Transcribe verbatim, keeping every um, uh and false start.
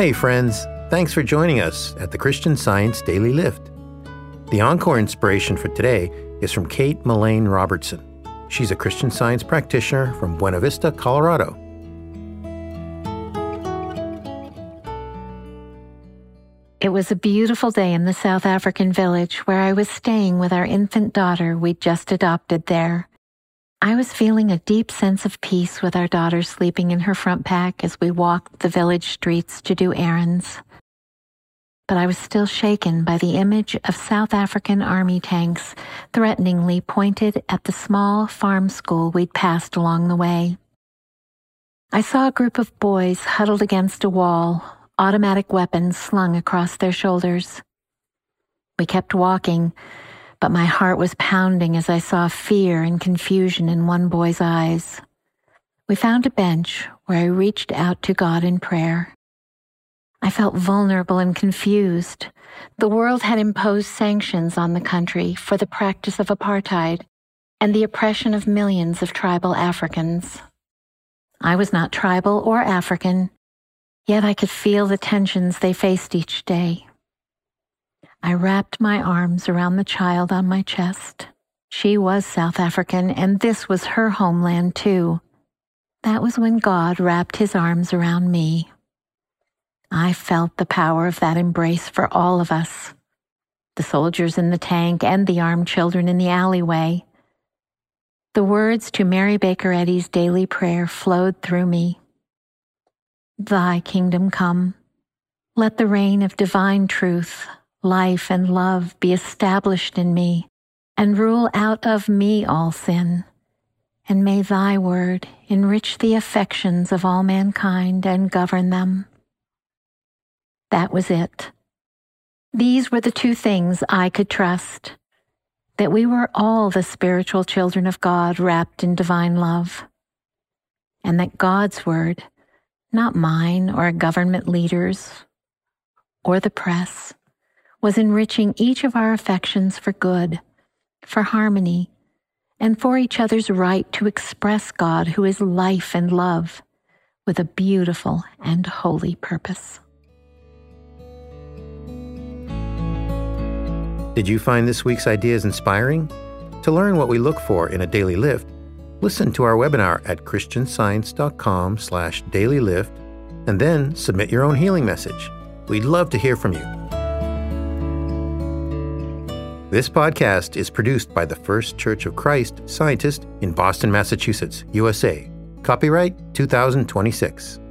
Hey friends, thanks for joining us at the Christian Science Daily Lift. The encore inspiration for today is from Kate Mullane Robertson. She's a Christian Science practitioner from Buena Vista, Colorado. It was a beautiful day in the South African village where I was staying with our infant daughter we'd just adopted there. I was feeling a deep sense of peace with our daughter sleeping in her front pack as we walked the village streets to do errands. But I was still shaken by the image of South African army tanks threateningly pointed at the small farm school we'd passed along the way. I saw a group of boys huddled against a wall, automatic weapons slung across their shoulders. We kept walking, but my heart was pounding as I saw fear and confusion in one boy's eyes. We found a bench where I reached out to God in prayer. I felt vulnerable and confused. The world had imposed sanctions on the country for the practice of apartheid and the oppression of millions of tribal Africans. I was not tribal or African, yet I could feel the tensions they faced each day. I wrapped my arms around the child on my chest. She was South African, and this was her homeland too. That was when God wrapped his arms around me. I felt the power of that embrace for all of us, the soldiers in the tank and the armed children in the alleyway. The words to Mary Baker Eddy's daily prayer flowed through me. Thy kingdom come. Let the reign of divine truth, life, and love be established in me, and rule out of me all sin. And may thy word enrich the affections of all mankind and govern them. That was it. These were the two things I could trust, that we were all the spiritual children of God wrapped in divine love, and that God's word, not mine or a government leader's or the press, was enriching each of our affections for good, for harmony, and for each other's right to express God, who is life and love, with a beautiful and holy purpose. Did you find this week's ideas inspiring? To learn what we look for in a daily lift, listen to our webinar at christianscience.com slash dailylift, and then submit your own healing message. We'd love to hear from you. This podcast is produced by the First Church of Christ Scientist in Boston, Massachusetts, U S A. Copyright two thousand twenty-six.